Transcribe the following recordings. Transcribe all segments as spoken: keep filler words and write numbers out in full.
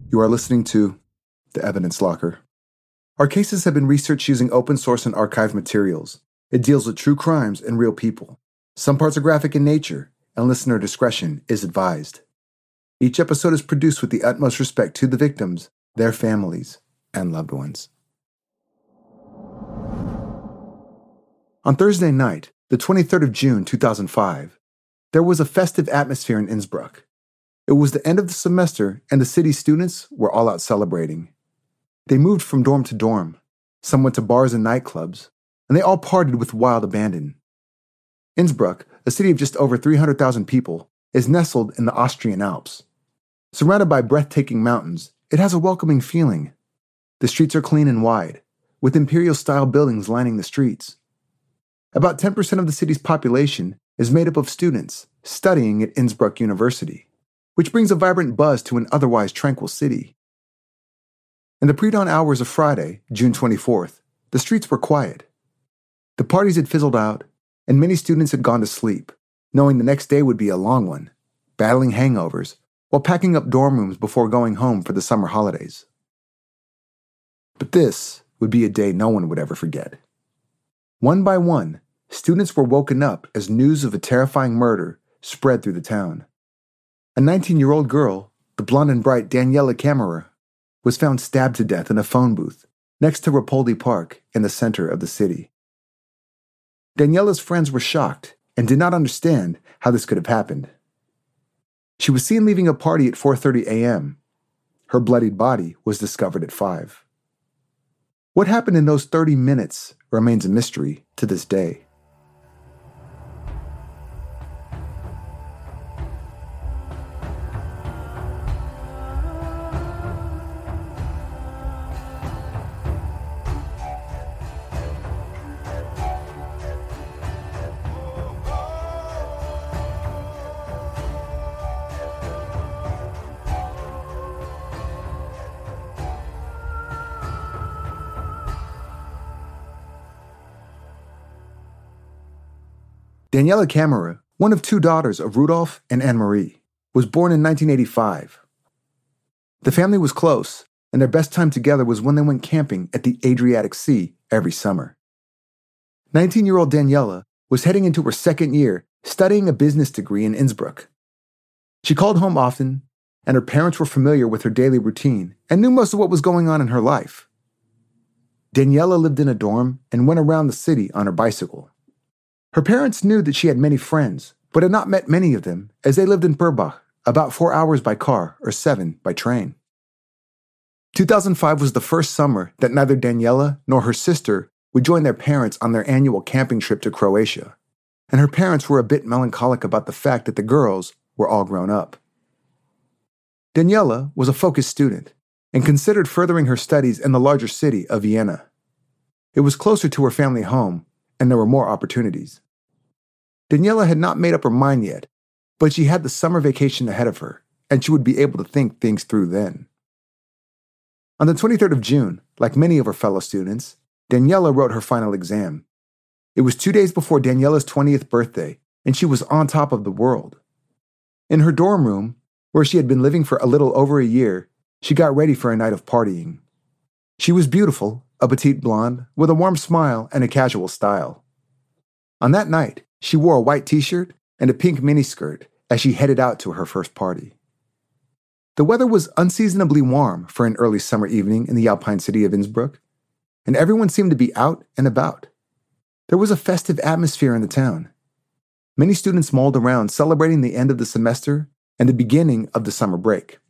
You are listening to The Evidence Locker. Our cases have been researched using open source and archived materials. It deals with true crimes and real people. Some parts are graphic in nature, and listener discretion is advised. Each episode is produced with the utmost respect to the victims, their families, and loved ones. On Thursday night, the twenty-third of June, two thousand five, there was a festive atmosphere in Innsbruck. It was the end of the semester, and the city's students were all out celebrating. They moved from dorm to dorm. Some went to bars and nightclubs, and they all partied with wild abandon. Innsbruck, a city of just over three hundred thousand people, is nestled in the Austrian Alps. Surrounded by breathtaking mountains, it has a welcoming feeling. The streets are clean and wide, with imperial-style buildings lining the streets. About ten percent of the city's population is made up of students studying at Innsbruck University, which brings a vibrant buzz to an otherwise tranquil city. In the pre-dawn hours of Friday, June twenty-fourth, the streets were quiet. The parties had fizzled out, and many students had gone to sleep, knowing the next day would be a long one, battling hangovers while packing up dorm rooms before going home for the summer holidays. But this would be a day no one would ever forget. One by one, students were woken up as news of a terrifying murder spread through the town. A nineteen-year-old girl, the blonde and bright Daniela Kammerer, was found stabbed to death in a phone booth next to Rapoldi Park in the center of the city. Daniela's friends were shocked and did not understand how this could have happened. She was seen leaving a party at four thirty a.m. Her bloodied body was discovered at five. What happened in those thirty minutes remains a mystery to this day. Daniela Kammerer, one of two daughters of Rudolf and Anne-Marie, was born in nineteen eighty-five. The family was close, and their best time together was when they went camping at the Adriatic Sea every summer. nineteen-year-old Daniela was heading into her second year studying a business degree in Innsbruck. She called home often, and her parents were familiar with her daily routine and knew most of what was going on in her life. Daniela lived in a dorm and went around the city on her bicycle. Her parents knew that she had many friends, but had not met many of them as they lived in Purbach, about four hours by car or seven by train. two thousand five was the first summer that neither Daniela nor her sister would join their parents on their annual camping trip to Croatia, and her parents were a bit melancholic about the fact that the girls were all grown up. Daniela was a focused student and considered furthering her studies in the larger city of Vienna. It was closer to her family home, and there were more opportunities. Daniela had not made up her mind yet, but she had the summer vacation ahead of her, and she would be able to think things through then. On the twenty-third of June, like many of her fellow students, Daniela wrote her final exam. It was two days before Daniela's twentieth birthday, and she was on top of the world. In her dorm room, where she had been living for a little over a year, she got ready for a night of partying. She was beautiful, a petite blonde, with a warm smile and a casual style. On that night, she wore a white t-shirt and a pink miniskirt as she headed out to her first party. The weather was unseasonably warm for an early summer evening in the Alpine city of Innsbruck, and everyone seemed to be out and about. There was a festive atmosphere in the town. Many students mulled around celebrating the end of the semester and the beginning of the summer break.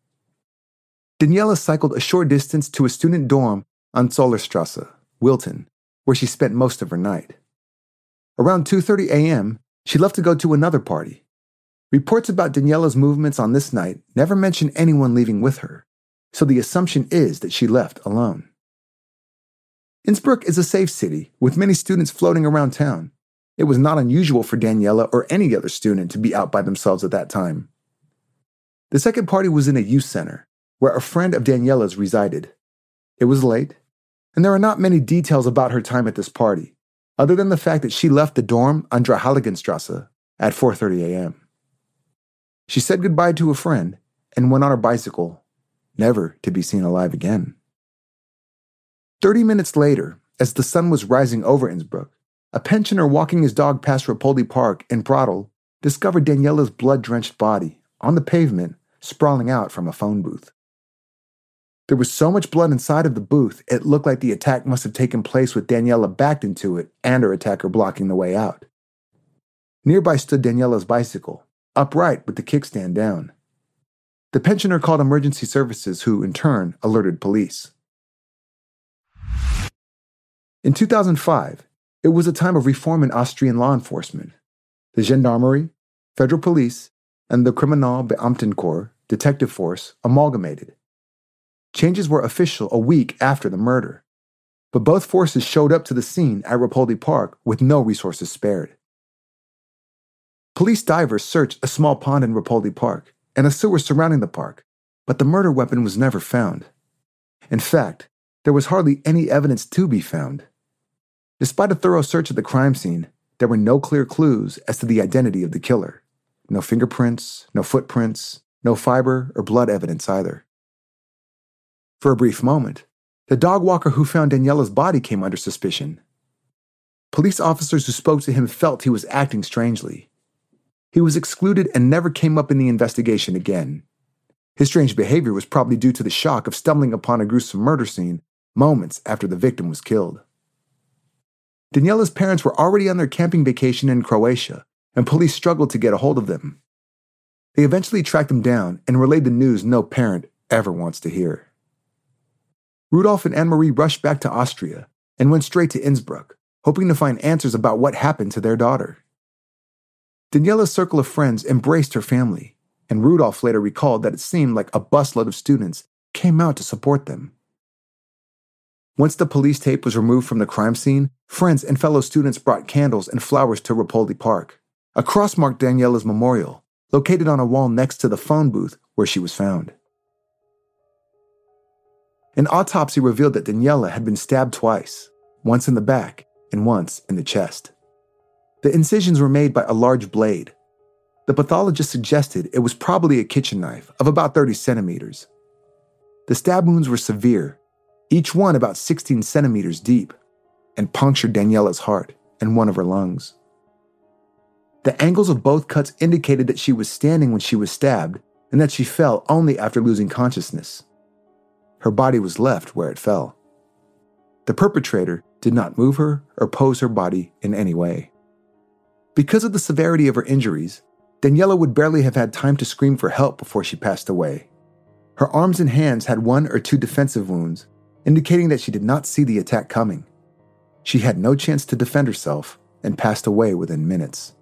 Daniela cycled a short distance to a student dorm on Zollerstrasse, Wilton, where she spent most of her night. Around two thirty a.m., she left to go to another party. Reports about Daniela's movements on this night never mention anyone leaving with her, so the assumption is that she left alone. Innsbruck is a safe city, with many students floating around town. It was not unusual for Daniela or any other student to be out by themselves at that time. The second party was in a youth center, where a friend of Daniela's resided. It was late, and there are not many details about her time at this party, other than the fact that she left the dorm on Dreiheiligenstrasse at four thirty a.m. She said goodbye to a friend and went on her bicycle never to be seen alive again. Thirty minutes later, as the sun was rising over Innsbruck, a pensioner walking his dog past Rapoldi Park in Prattle discovered Daniela's blood-drenched body on the pavement, sprawling out from a phone booth. There was so much blood inside of the booth, it looked like the attack must have taken place with Daniela backed into it and her attacker blocking the way out. Nearby stood Daniela's bicycle, upright with the kickstand down. The pensioner called emergency services, who, in turn, alerted police. In two thousand five, it was a time of reform in Austrian law enforcement. The Gendarmerie, Federal Police, and the Kriminalbeamtenkorps detective force amalgamated. Changes were official a week after the murder, but both forces showed up to the scene at Rapoldi Park with no resources spared. Police divers searched a small pond in Rapoldi Park and a sewer surrounding the park, but the murder weapon was never found. In fact, there was hardly any evidence to be found. Despite a thorough search of the crime scene, there were no clear clues as to the identity of the killer. No fingerprints, no footprints, no fiber or blood evidence either. For a brief moment, the dog walker who found Daniela's body came under suspicion. Police officers who spoke to him felt he was acting strangely. He was excluded and never came up in the investigation again. His strange behavior was probably due to the shock of stumbling upon a gruesome murder scene moments after the victim was killed. Daniela's parents were already on their camping vacation in Croatia, and police struggled to get a hold of them. They eventually tracked them down and relayed the news no parent ever wants to hear. Rudolf and Anne-Marie rushed back to Austria and went straight to Innsbruck, hoping to find answers about what happened to their daughter. Daniela's circle of friends embraced her family, and Rudolf later recalled that it seemed like a busload of students came out to support them. Once the police tape was removed from the crime scene, friends and fellow students brought candles and flowers to Rapoldi Park. A cross marked Daniela's memorial, located on a wall next to the phone booth where she was found. An autopsy revealed that Daniela had been stabbed twice, once in the back and once in the chest. The incisions were made by a large blade. The pathologist suggested it was probably a kitchen knife of about thirty centimeters. The stab wounds were severe, each one about sixteen centimeters deep, and punctured Daniela's heart and one of her lungs. The angles of both cuts indicated that she was standing when she was stabbed and that she fell only after losing consciousness. Her body was left where it fell. The perpetrator did not move her or pose her body in any way. Because of the severity of her injuries, Daniela would barely have had time to scream for help before she passed away. Her arms and hands had one or two defensive wounds, indicating that she did not see the attack coming. She had no chance to defend herself and passed away within minutes.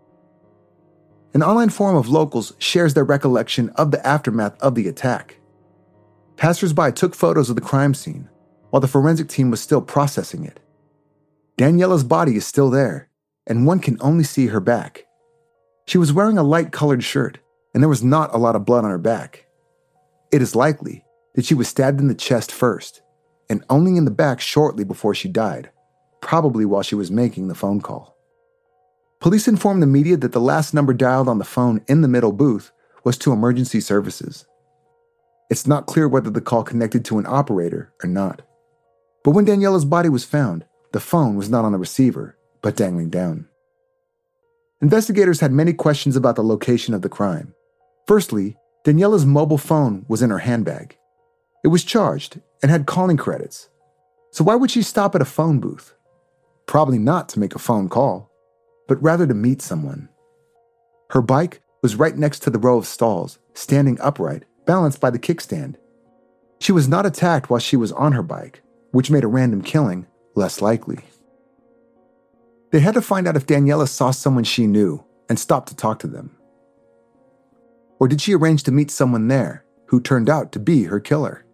An online forum of locals shares their recollection of the aftermath of the attack. Passers-by took photos of the crime scene, while the forensic team was still processing it. Daniela's body is still there, and one can only see her back. She was wearing a light-colored shirt, and there was not a lot of blood on her back. It is likely that she was stabbed in the chest first, and only in the back shortly before she died, probably while she was making the phone call. Police informed the media that the last number dialed on the phone in the middle booth was to emergency services. It's not clear whether the call connected to an operator or not. But when Daniela's body was found, the phone was not on the receiver, but dangling down. Investigators had many questions about the location of the crime. Firstly, Daniela's mobile phone was in her handbag. It was charged and had calling credits. So why would she stop at a phone booth? Probably not to make a phone call, but rather to meet someone. Her bike was right next to the row of stalls, standing upright, balanced by the kickstand. She was not attacked while she was on her bike, which made a random killing less likely. They had to find out if Daniela saw someone she knew and stopped to talk to them. Or did she arrange to meet someone there who turned out to be her killer?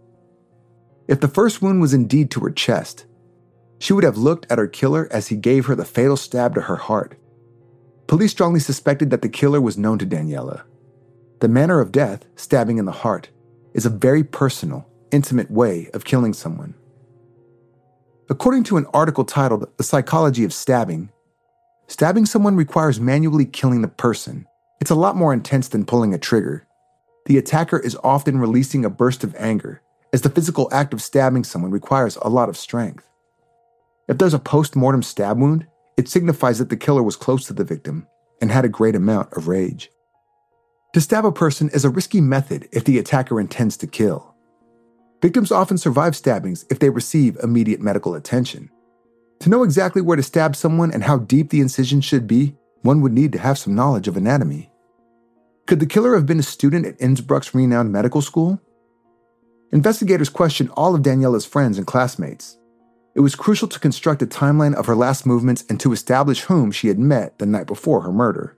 If the first wound was indeed to her chest, she would have looked at her killer as he gave her the fatal stab to her heart. Police strongly suspected that the killer was known to Daniela. The manner of death, stabbing in the heart, is a very personal, intimate way of killing someone. According to an article titled The Psychology of Stabbing, stabbing someone requires manually killing the person. It's a lot more intense than pulling a trigger. the attacker is often releasing a burst of anger, as the physical act of stabbing someone requires a lot of strength. If there's a post-mortem stab wound, it signifies that the killer was close to the victim and had a great amount of rage. To stab a person is a risky method if the attacker intends to kill. Victims often survive stabbings if they receive immediate medical attention. To know exactly where to stab someone and how deep the incision should be, one would need to have some knowledge of anatomy. Could the killer have been a student at Innsbruck's renowned medical school? Investigators questioned all of Daniela's friends and classmates. It was crucial to construct a timeline of her last movements and to establish whom she had met the night before her murder.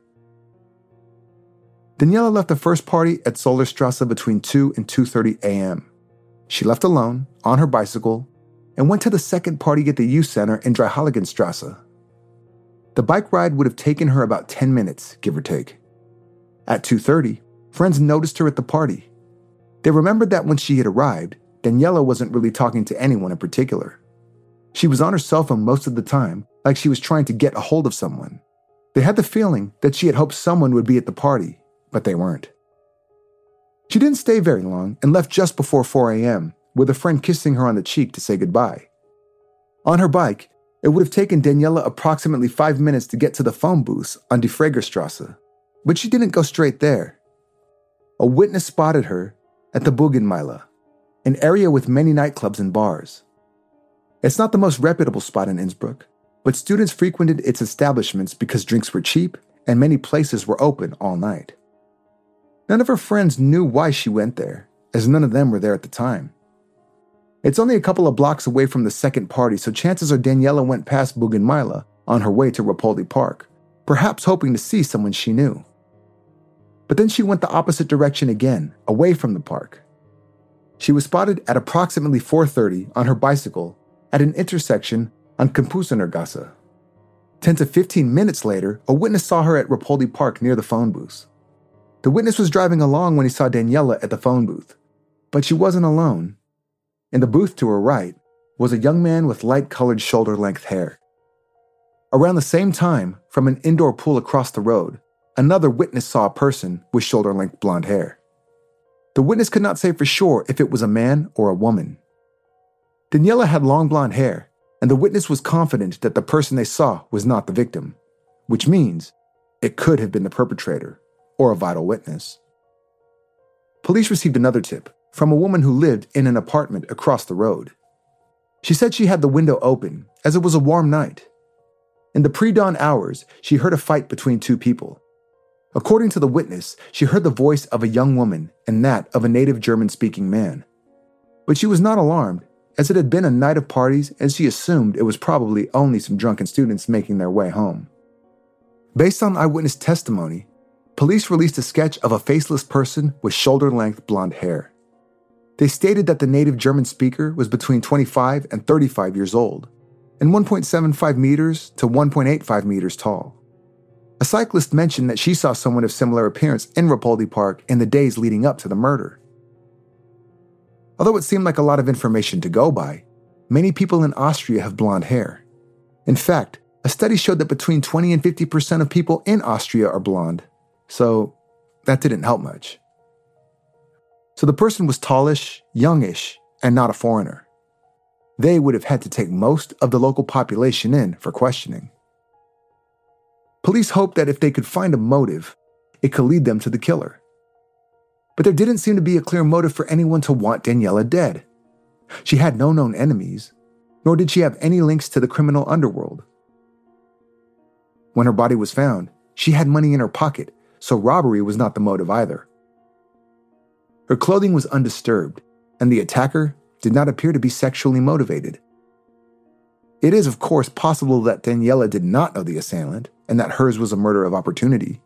Daniela left the first party at Zollerstrasse between two and two thirty a.m. She left alone, on her bicycle, and went to the second party at the youth center in Dreiheiligenstrasse. The bike ride would have taken her about ten minutes, give or take. At two thirty, friends noticed her at the party. They remembered that when she had arrived, Daniela wasn't really talking to anyone in particular. She was on her cell phone most of the time, like she was trying to get a hold of someone. They had the feeling that she had hoped someone would be at the party, but they weren't. She didn't stay very long and left just before four a.m., with a friend kissing her on the cheek to say goodbye. On her bike, it would have taken Daniela approximately five minutes to get to the phone booths on Die Fregerstrasse, but she didn't go straight there. A witness spotted her at the Bugenmeile, an area with many nightclubs and bars. It's not the most reputable spot in Innsbruck, but students frequented its establishments because drinks were cheap and many places were open all night. None of her friends knew why she went there, as none of them were there at the time. It's only a couple of blocks away from the second party, so chances are Daniela went past Bugenmeile on her way to Rapaldi Park, perhaps hoping to see someone she knew. But then she went the opposite direction again, away from the park. She was spotted at approximately four thirty on her bicycle at an intersection on Kampusenergasse. ten to fifteen minutes later, a witness saw her at Rapaldi Park near the phone booth. The witness was driving along when he saw Daniela at the phone booth, but she wasn't alone. In the booth to her right was a young man with light-colored shoulder-length hair. Around the same time, from an indoor pool across the road, another witness saw a person with shoulder-length blonde hair. The witness could not say for sure if it was a man or a woman. Daniela had long blonde hair, and the witness was confident that the person they saw was not the victim, which means it could have been the perpetrator or a vital witness. Police received another tip from a woman who lived in an apartment across the road. She said she had the window open as it was a warm night. In the pre-dawn hours, she heard a fight between two people. According to the witness, she heard the voice of a young woman and that of a native German-speaking man. But she was not alarmed, as it had been a night of parties and she assumed it was probably only some drunken students making their way home. Based on eyewitness testimony, police released a sketch of a faceless person with shoulder-length blonde hair. They stated that the native German speaker was between twenty-five and thirty-five years old, and one point seven five meters to one point eight five meters tall. A cyclist mentioned that she saw someone of similar appearance in Rapaldi Park in the days leading up to the murder. Although it seemed like a lot of information to go by, many people in Austria have blonde hair. In fact, a study showed that between twenty and fifty percent of people in Austria are blonde, so that didn't help much. So the person was tallish, youngish, and not a foreigner. They would have had to take most of the local population in for questioning. Police hoped that if they could find a motive, it could lead them to the killer. But there didn't seem to be a clear motive for anyone to want Daniela dead. She had no known enemies, nor did she have any links to the criminal underworld. When her body was found, she had money in her pocket, so robbery was not the motive either. Her clothing was undisturbed, and the attacker did not appear to be sexually motivated. It is, of course, possible that Daniela did not know the assailant, and that hers was a murder of opportunity.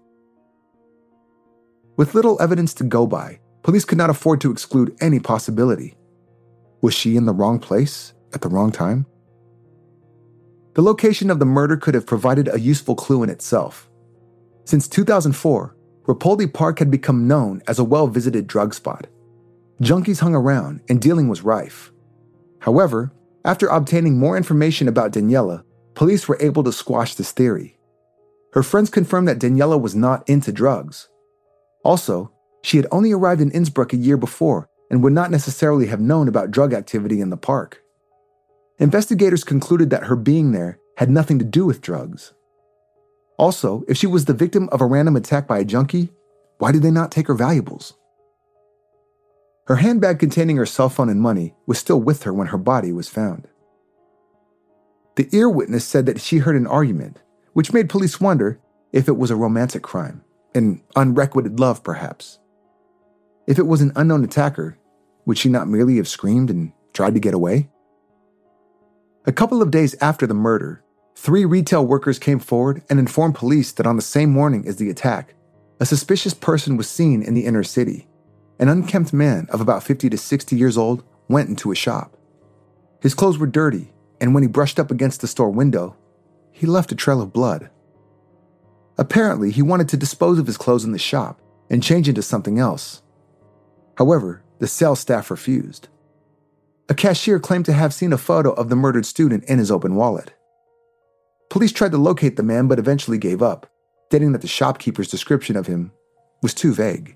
With little evidence to go by, police could not afford to exclude any possibility. Was she in the wrong place at the wrong time? The location of the murder could have provided a useful clue in itself. Since two thousand four, Rapaldi Park had become known as a well-visited drug spot. Junkies hung around and dealing was rife. However, after obtaining more information about Daniela, police were able to squash this theory. Her friends confirmed that Daniela was not into drugs. Also, She had only arrived in Innsbruck a year before and would not necessarily have known about drug activity in the park. Investigators concluded that her being there had nothing to do with drugs. Also, if she was the victim of a random attack by a junkie, why did they not take her valuables? Her handbag containing her cell phone and money was still with her when her body was found. The ear witness said that she heard an argument, which made police wonder if it was a romantic crime, an unrequited love perhaps. If it was an unknown attacker, would she not merely have screamed and tried to get away? A couple of days after the murder, three retail workers came forward and informed police that on the same morning as the attack, a suspicious person was seen in the inner city. An unkempt man of about fifty to sixty years old went into a shop. His clothes were dirty, and when he brushed up against the store window, he left a trail of blood. Apparently, he wanted to dispose of his clothes in the shop and change into something else. However, the sales staff refused. A cashier claimed to have seen a photo of the murdered student in his open wallet. Police tried to locate the man but eventually gave up, stating that the shopkeeper's description of him was too vague.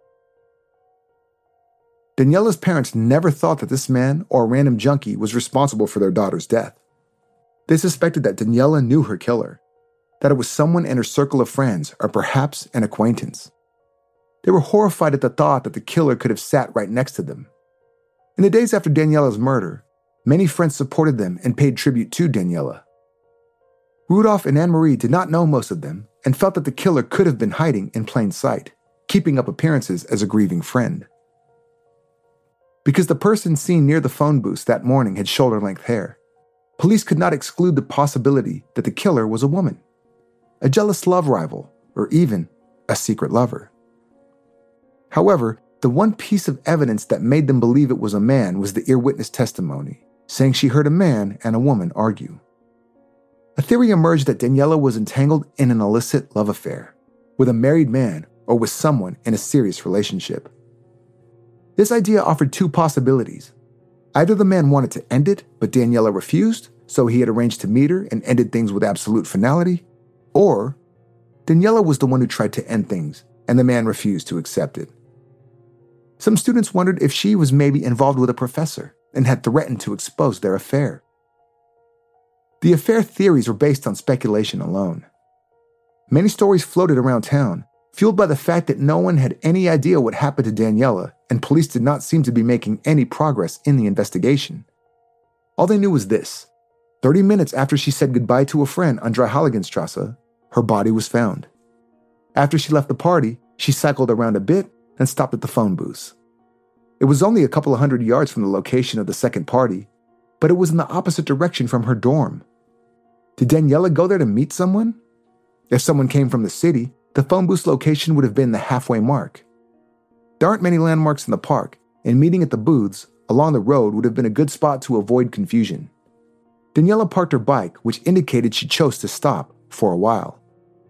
Daniela's parents never thought that this man or a random junkie was responsible for their daughter's death. They suspected that Daniela knew her killer, that it was someone in her circle of friends or perhaps an acquaintance. They were horrified at the thought that the killer could have sat right next to them. In the days after Daniela's murder, many friends supported them and paid tribute to Daniela. Rudolph and Anne-Marie did not know most of them and felt that the killer could have been hiding in plain sight, keeping up appearances as a grieving friend. Because the person seen near the phone booth that morning had shoulder-length hair, police could not exclude the possibility that the killer was a woman, a jealous love rival, or even a secret lover. However, the one piece of evidence that made them believe it was a man was the ear witness testimony, saying she heard a man and a woman argue. A theory emerged that Daniela was entangled in an illicit love affair with a married man or with someone in a serious relationship. This idea offered two possibilities. Either the man wanted to end it, but Daniela refused, so he had arranged to meet her and ended things with absolute finality, or Daniela was the one who tried to end things, and the man refused to accept it. Some students wondered if she was maybe involved with a professor and had threatened to expose their affair. The affair theories were based on speculation alone. Many stories floated around town, fueled by the fact that no one had any idea what happened to Daniela, and police did not seem to be making any progress in the investigation. All they knew was this: thirty minutes after she said goodbye to a friend on Dreiheiligenstrasse, her body was found. After she left the party, she cycled around a bit and stopped at the phone booth. It was only a couple of hundred yards from the location of the second party, but it was in the opposite direction from her dorm. Did Daniela go there to meet someone? If someone came from the city, the phone booth's location would have been the halfway mark. There aren't many landmarks in the park, and meeting at the booths along the road would have been a good spot to avoid confusion. Daniela parked her bike, which indicated she chose to stop for a while.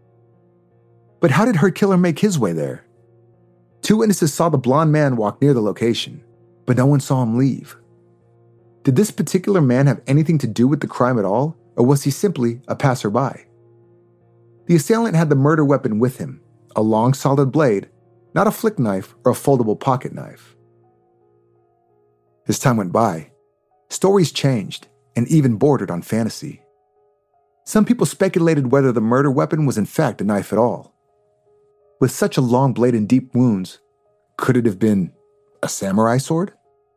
But how did her killer make his way there? Two witnesses saw the blonde man walk near the location, but no one saw him leave. Did this particular man have anything to do with the crime at all, or was he simply a passerby? The assailant had the murder weapon with him, a long solid blade, not a flick knife or a foldable pocket knife. As time went by, stories changed and even bordered on fantasy. Some people speculated whether the murder weapon was in fact a knife at all. With such a long blade and deep wounds, could it have been a samurai sword?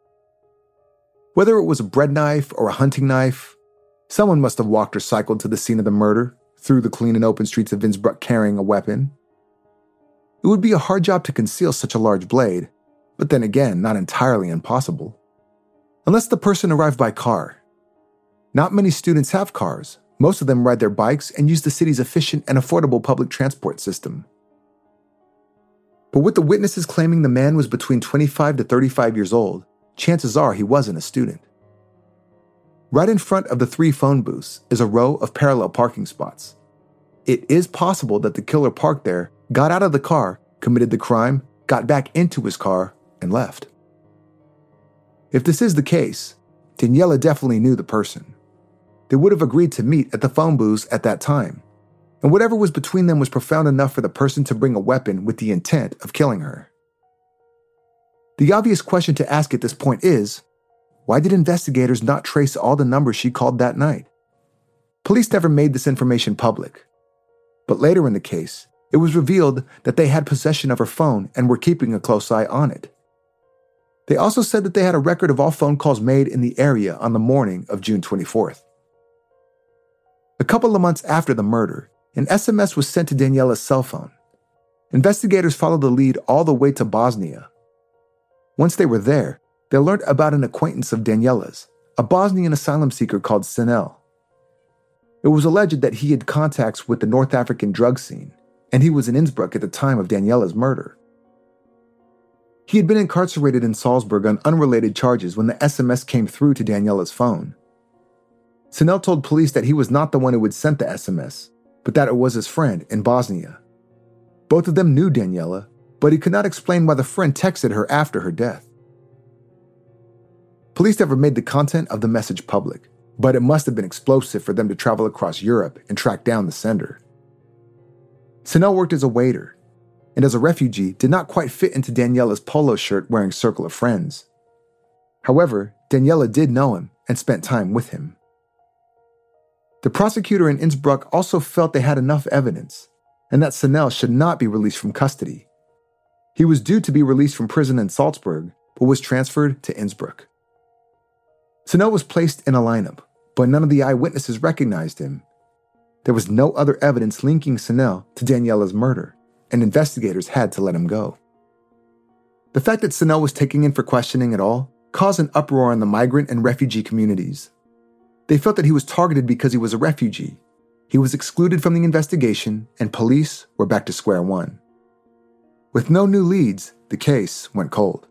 Whether it was a bread knife or a hunting knife, someone must have walked or cycled to the scene of the murder through the clean and open streets of Innsbruck carrying a weapon. It would be a hard job to conceal such a large blade, but then again, not entirely impossible. Unless the person arrived by car. Not many students have cars. Most of them ride their bikes and use the city's efficient and affordable public transport system. But with the witnesses claiming the man was between twenty-five to thirty-five years old, chances are he wasn't a student. Right in front of the three phone booths is a row of parallel parking spots. It is possible that the killer parked there, got out of the car, committed the crime, got back into his car, and left. If this is the case, Daniela definitely knew the person. They would have agreed to meet at the phone booths at that time, and whatever was between them was profound enough for the person to bring a weapon with the intent of killing her. The obvious question to ask at this point is, why did investigators not trace all the numbers she called that night? Police never made this information public. But later in the case, it was revealed that they had possession of her phone and were keeping a close eye on it. They also said that they had a record of all phone calls made in the area on the morning of June twenty-fourth. A couple of months after the murder, an S M S was sent to Daniela's cell phone. Investigators followed the lead all the way to Bosnia. Once they were there, they learned about an acquaintance of Daniela's, a Bosnian asylum seeker called Sinel. It was alleged that he had contacts with the North African drug scene, and he was in Innsbruck at the time of Daniela's murder. He had been incarcerated in Salzburg on unrelated charges when the S M S came through to Daniela's phone. Sinel told police that he was not the one who had sent the S M S, but that it was his friend in Bosnia. Both of them knew Daniela, but he could not explain why the friend texted her after her death. Police never made the content of the message public, but it must have been explosive for them to travel across Europe and track down the sender. Sinel worked as a waiter, and as a refugee did not quite fit into Daniela's polo shirt wearing circle of friends. However, Daniela did know him and spent time with him. The prosecutor in Innsbruck also felt they had enough evidence, and that Sinel should not be released from custody. He was due to be released from prison in Salzburg, but was transferred to Innsbruck. Sinel was placed in a lineup, but none of the eyewitnesses recognized him. There was no other evidence linking Sinel to Daniela's murder, and investigators had to let him go. The fact that Sinel was taken in for questioning at all caused an uproar in the migrant and refugee communities. They felt that he was targeted because he was a refugee. He was excluded from the investigation, and police were back to square one. With no new leads, the case went cold.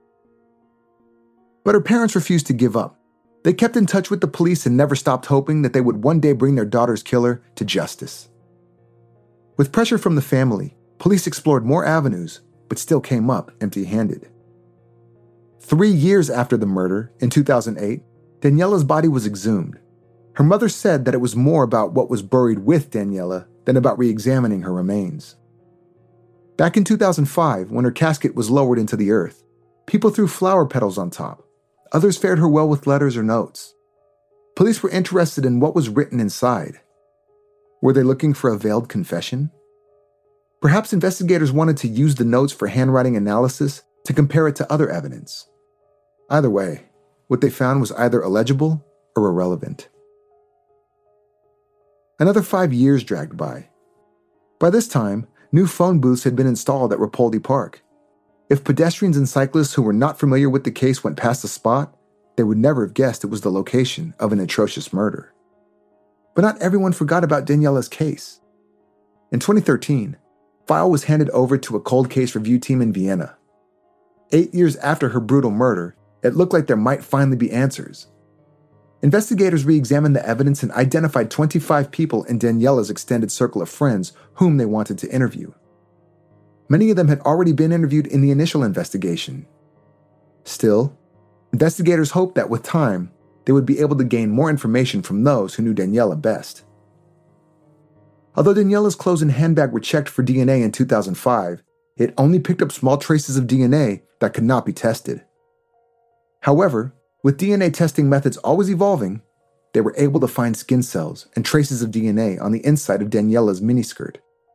But her parents refused to give up. They kept in touch with the police and never stopped hoping that they would one day bring their daughter's killer to justice. With pressure from the family, police explored more avenues, but still came up empty-handed. Three years after the murder, in two thousand eight, Daniela's body was exhumed. Her mother said that it was more about what was buried with Daniela than about re-examining her remains. Back in two thousand five, when her casket was lowered into the earth, people threw flower petals on top. Others fared her well with letters or notes. Police were interested in what was written inside. Were they looking for a veiled confession? Perhaps investigators wanted to use the notes for handwriting analysis to compare it to other evidence. Either way, what they found was either illegible or irrelevant. Another five years dragged by. By this time, new phone booths had been installed at Rapoldi Park. If pedestrians and cyclists who were not familiar with the case went past the spot, they would never have guessed it was the location of an atrocious murder. But not everyone forgot about Daniela's case. In twenty thirteen, file was handed over to a cold case review team in Vienna. Eight years after her brutal murder, it looked like there might finally be answers. Investigators re-examined the evidence and identified twenty-five people in Daniela's extended circle of friends whom they wanted to interview. Many of them had already been interviewed in the initial investigation. Still, investigators hoped that with time, they would be able to gain more information from those who knew Daniela best. Although Daniela's clothes and handbag were checked for D N A in two thousand five, it only picked up small traces of D N A that could not be tested. However, with D N A testing methods always evolving, they were able to find skin cells and traces of D N A on the inside of Daniela's miniskirt.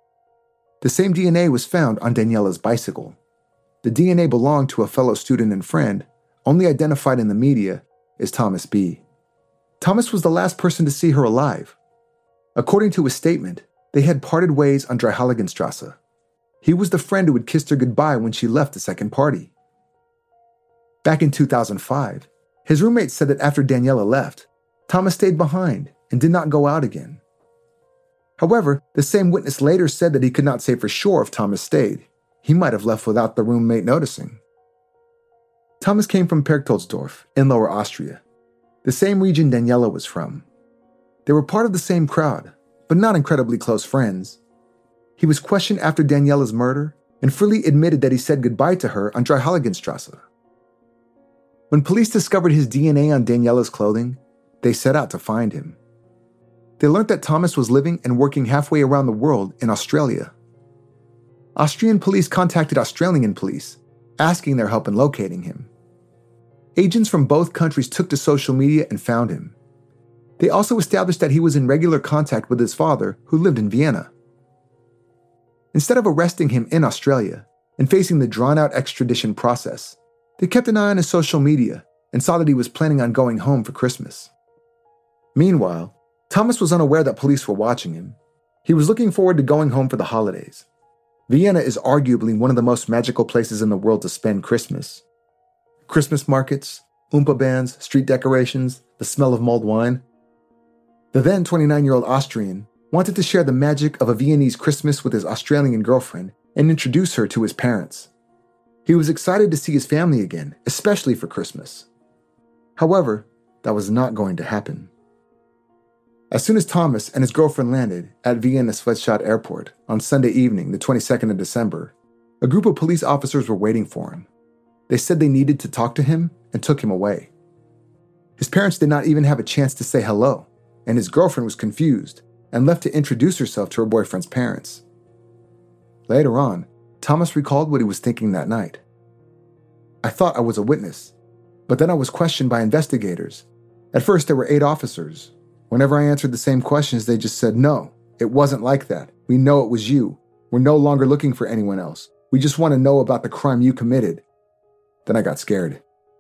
The same D N A was found on Daniela's bicycle. The D N A belonged to a fellow student and friend, only identified in the media as Thomas B. Thomas was the last person to see her alive. According to his statement, they had parted ways on Dreiheiligenstrasse. He was the friend who had kissed her goodbye when she left the second party. Back in two thousand five, his roommate said that after Daniela left, Thomas stayed behind and did not go out again. However, the same witness later said that he could not say for sure if Thomas stayed. He might have left without the roommate noticing. Thomas came from Perchtoldsdorf in Lower Austria, the same region Daniela was from. They were part of the same crowd, but not incredibly close friends. He was questioned after Daniela's murder and freely admitted that he said goodbye to her on Dreiheiligenstrasse. When police discovered his D N A on Daniela's clothing, they set out to find him. They learned that Thomas was living and working halfway around the world in Australia. Austrian police contacted Australian police, asking their help in locating him. Agents from both countries took to social media and found him. They also established that he was in regular contact with his father, who lived in Vienna. Instead of arresting him in Australia and facing the drawn-out extradition process, they kept an eye on his social media and saw that he was planning on going home for Christmas. Meanwhile, Thomas was unaware that police were watching him. He was looking forward to going home for the holidays. Vienna is arguably one of the most magical places in the world to spend Christmas. Christmas markets, Oompa bands, street decorations, the smell of mulled wine. The then twenty-nine-year-old Austrian wanted to share the magic of a Viennese Christmas with his Australian girlfriend and introduce her to his parents. He was excited to see his family again, especially for Christmas. However, that was not going to happen. As soon as Thomas and his girlfriend landed at Vienna Svedstadt Airport on Sunday evening, the twenty-second of December, a group of police officers were waiting for him. They said they needed to talk to him and took him away. His parents did not even have a chance to say hello, and his girlfriend was confused and left to introduce herself to her boyfriend's parents. Later on, Thomas recalled what he was thinking that night. "I thought I was a witness, but then I was questioned by investigators. At first there were eight officers. Whenever I answered the same questions, they just said, 'No, it wasn't like that. We know it was you. We're no longer looking for anyone else. We just want to know about the crime you committed.' Then I got scared."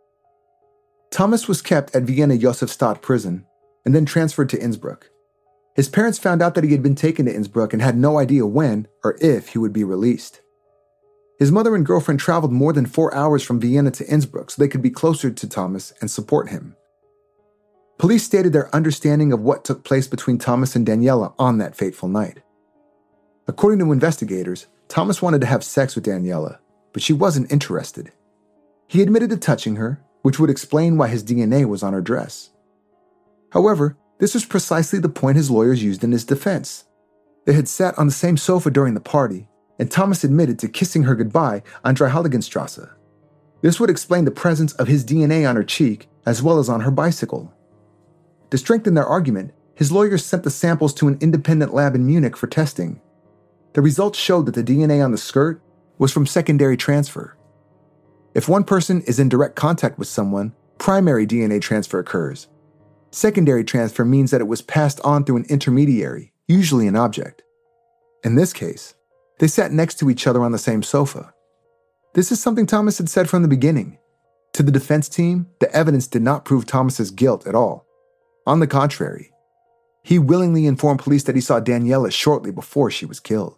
Thomas was kept at Vienna Josefstadt prison and then transferred to Innsbruck. His parents found out that he had been taken to Innsbruck and had no idea when or if he would be released. His mother and girlfriend traveled more than four hours from Vienna to Innsbruck so they could be closer to Thomas and support him. Police stated their understanding of what took place between Thomas and Daniela on that fateful night. According to investigators, Thomas wanted to have sex with Daniela, but she wasn't interested. He admitted to touching her, which would explain why his D N A was on her dress. However, this was precisely the point his lawyers used in his defense. They had sat on the same sofa during the party, and Thomas admitted to kissing her goodbye on Dreiheiligenstrasse. This would explain the presence of his D N A on her cheek as well as on her bicycle. To strengthen their argument, his lawyers sent the samples to an independent lab in Munich for testing. The results showed that the D N A on the skirt was from secondary transfer. If one person is in direct contact with someone, primary D N A transfer occurs. Secondary transfer means that it was passed on through an intermediary, usually an object. In this case, they sat next to each other on the same sofa. This is something Thomas had said from the beginning. To the defense team, the evidence did not prove Thomas's guilt at all. On the contrary, he willingly informed police that he saw Daniela shortly before she was killed.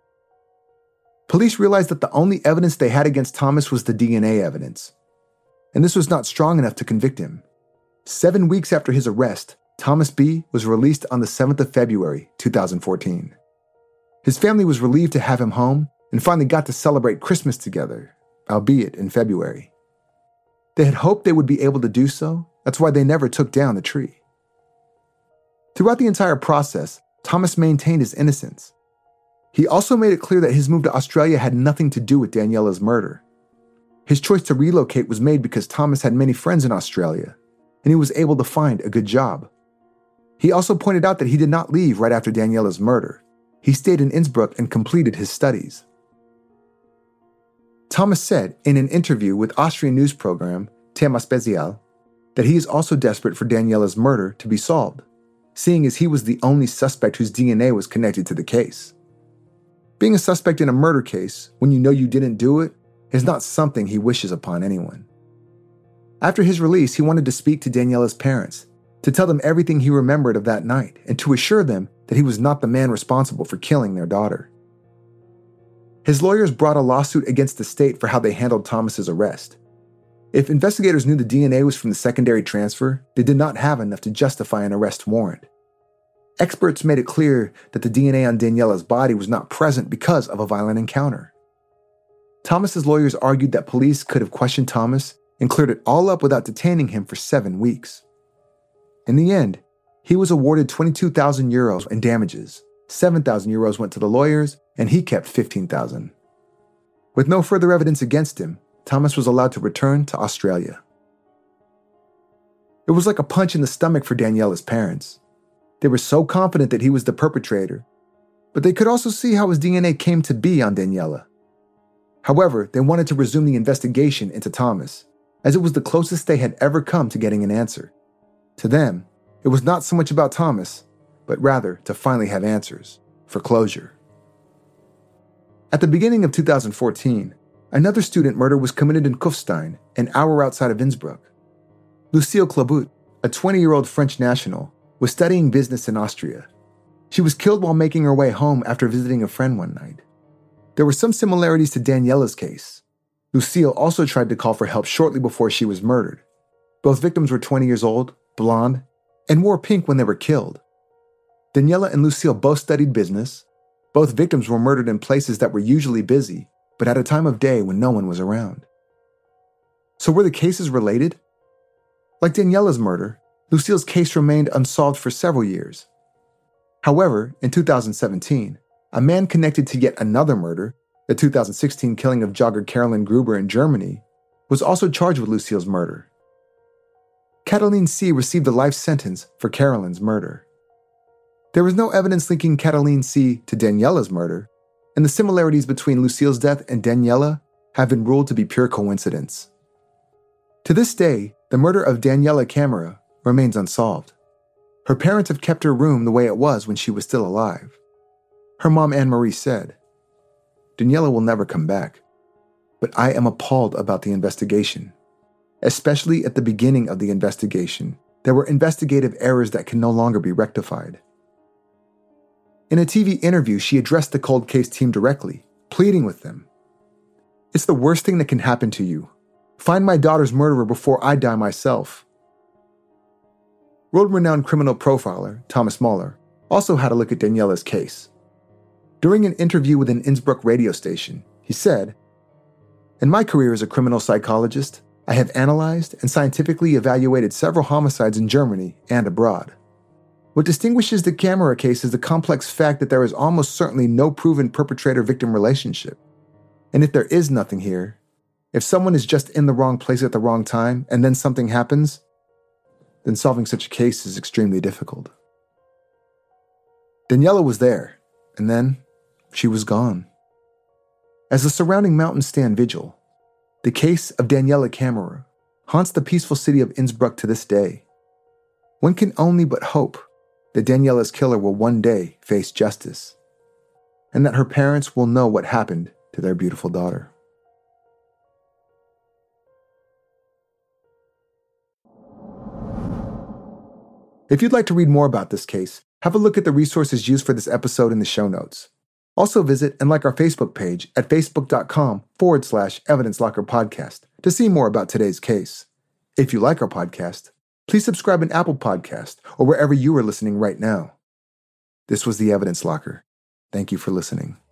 Police realized that the only evidence they had against Thomas was the D N A evidence, and this was not strong enough to convict him. Seven weeks after his arrest, Thomas B. was released on the seventh of February, two thousand fourteen. His family was relieved to have him home and finally got to celebrate Christmas together, albeit in February. They had hoped they would be able to do so, that's why they never took down the tree. Throughout the entire process, Thomas maintained his innocence. He also made it clear that his move to Australia had nothing to do with Daniela's murder. His choice to relocate was made because Thomas had many friends in Australia, and he was able to find a good job. He also pointed out that he did not leave right after Daniela's murder. He stayed in Innsbruck and completed his studies. Thomas said in an interview with Austrian news program Thema Spezial that he is also desperate for Daniela's murder to be solved, seeing as he was the only suspect whose D N A was connected to the case. Being a suspect in a murder case, when you know you didn't do it, is not something he wishes upon anyone. After his release, he wanted to speak to Daniela's parents, to tell them everything he remembered of that night, and to assure them that he was not the man responsible for killing their daughter. His lawyers brought a lawsuit against the state for how they handled Thomas's arrest. If investigators knew the D N A was from the secondary transfer, they did not have enough to justify an arrest warrant. Experts made it clear that the D N A on Daniela's body was not present because of a violent encounter. Thomas's lawyers argued that police could have questioned Thomas and cleared it all up without detaining him for seven weeks. In the end, he was awarded twenty-two thousand euros in damages. seven thousand euros went to the lawyers, and he kept fifteen thousand. With no further evidence against him, Thomas was allowed to return to Australia. It was like a punch in the stomach for Daniela's parents. They were so confident that he was the perpetrator, but they could also see how his D N A came to be on Daniela. However, they wanted to resume the investigation into Thomas, as it was the closest they had ever come to getting an answer. To them, it was not so much about Thomas, but rather to finally have answers, for closure. At the beginning of two thousand fourteen, another student murder was committed in Kufstein, an hour outside of Innsbruck. Lucille Clabout, a twenty-year-old French national, was studying business in Austria. She was killed while making her way home after visiting a friend one night. There were some similarities to Daniela's case. Lucille also tried to call for help shortly before she was murdered. Both victims were twenty years old, blonde, and wore pink when they were killed. Daniela and Lucille both studied business. Both victims were murdered in places that were usually busy, but at a time of day when no one was around. So were the cases related? Like Daniela's murder, Lucille's case remained unsolved for several years. However, in two thousand seventeen, a man connected to yet another murder, the two thousand sixteen killing of jogger Caroline Gruber in Germany, was also charged with Lucille's murder. Cataline C. received a life sentence for Caroline's murder. There was no evidence linking Cataline C. to Daniela's murder, and the similarities between Lucille's death and Daniela have been ruled to be pure coincidence. To this day, the murder of Daniela Camera remains unsolved. Her parents have kept her room the way it was when she was still alive. Her mom, Anne-Marie, said, "Daniela will never come back, but I am appalled about the investigation. Especially at the beginning of the investigation, there were investigative errors that can no longer be rectified." In a T V interview, she addressed the cold case team directly, pleading with them. "It's the worst thing that can happen to you. Find my daughter's murderer before I die myself." World-renowned criminal profiler Thomas Mahler also had a look at Daniela's case. During an interview with an Innsbruck radio station, he said, "In my career as a criminal psychologist, I have analyzed and scientifically evaluated several homicides in Germany and abroad. What distinguishes the Camera case is the complex fact that there is almost certainly no proven perpetrator-victim relationship. And if there is nothing here, if someone is just in the wrong place at the wrong time and then something happens, then solving such a case is extremely difficult." Daniela was there, and then she was gone. As the surrounding mountains stand vigil, the case of Daniela Camera haunts the peaceful city of Innsbruck to this day. One can only but hope that Daniela's killer will one day face justice, and that her parents will know what happened to their beautiful daughter. If you'd like to read more about this case, have a look at the resources used for this episode in the show notes. Also visit and like our Facebook page at facebook.com forward slash Evidence Locker Podcast to see more about today's case. If you like our podcast, please subscribe in Apple Podcast or wherever you are listening right now. This was the Evidence Locker. Thank you for listening.